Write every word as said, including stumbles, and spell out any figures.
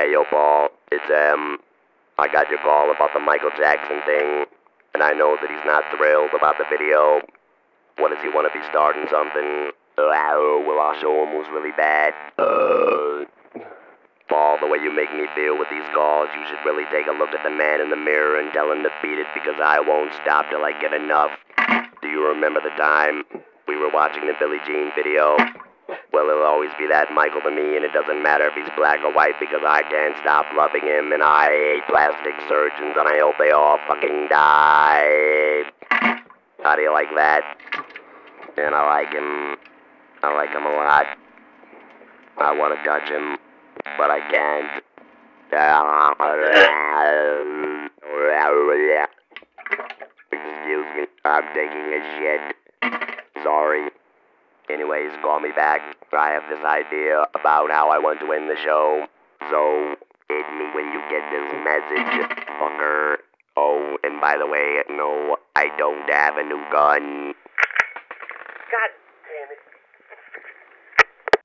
Hey, yo, Paul, it's, um, I got your call about the Michael Jackson thing, and I know that he's not thrilled about the video. What, does he want to be starting something? Oh, well, I'll show him who's really bad. Uh, Paul, the way you make me feel with these calls, you should really take a look at the man in the mirror and tell him to beat it, because I won't stop till I get enough. Do you remember the time we were watching the Billie Jean video? Well, it'll always be that Michael to me, and it doesn't matter if he's black or white, because I can't stop loving him, and I hate plastic surgeons, and I hope they all fucking die. How do you like that? And I like him. I like him a lot. I want to touch him, but I can't. Excuse me, I'm taking a shit. Sorry. Anyways, call me back. I have this idea about how I want to end the show. So, hit me when you get this message, fucker. Oh, and by the way, no, I don't have a new gun. God damn it.